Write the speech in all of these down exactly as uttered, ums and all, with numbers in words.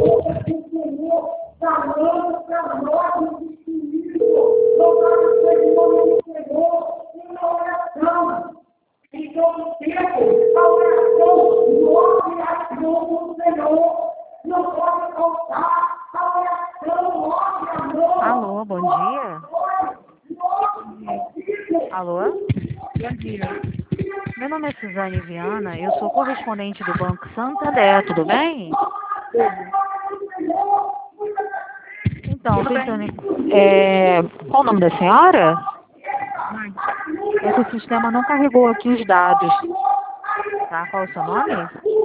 Alô, bom dia. Alô? Bom dia. Meu nome é Suzane Viana, eu sou correspondente do Banco Santander, tudo bem? Então, Tudo tô bem. entrando... É... Qual o nome da senhora? É que o sistema não carregou aqui os dados. Tá, qual é o seu nome?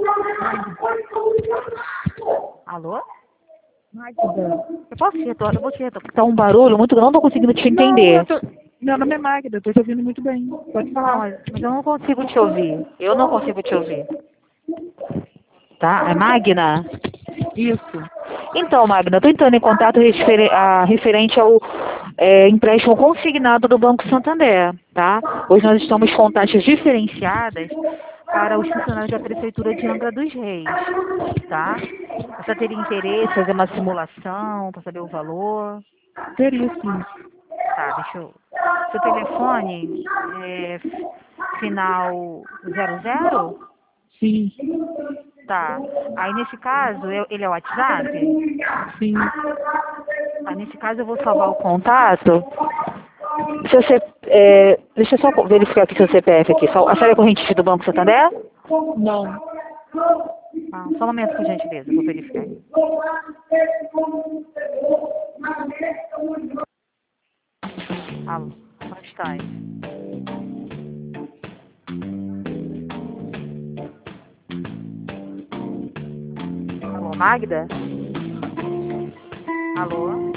Alô? Magda. Eu posso te retornar? Eu vou te retornar. Tá um barulho muito grande, não tô conseguindo te Não, entender. eu tô... Meu nome é Magda, eu tô te ouvindo muito bem. Pode Não, falar. mas, mas eu não consigo te ouvir. Eu não consigo te ouvir. Tá? É Magna? Isso. Então, Magna, estou entrando em contato refere a, referente ao é, empréstimo consignado do Banco Santander, tá? Hoje nós estamos com taxas diferenciadas para os funcionários da Prefeitura de Angra dos Reis, tá? Você teria interesse em fazer uma simulação para saber o valor? Teria sim. Tá, deixa eu... Seu telefone é final zero zero? Sim. Tá. Aí nesse caso, eu- ele é o WhatsApp? Sim. Ah, nesse caso eu vou salvar o contato. Se você, é, deixa eu só verificar aqui seu C P F aqui. Só, a senhora é correntista do Banco Santander? Não. Ah, só um momento, por gentileza, vou verificar aí. Alô, como está aí? Alô, Magda? Alô?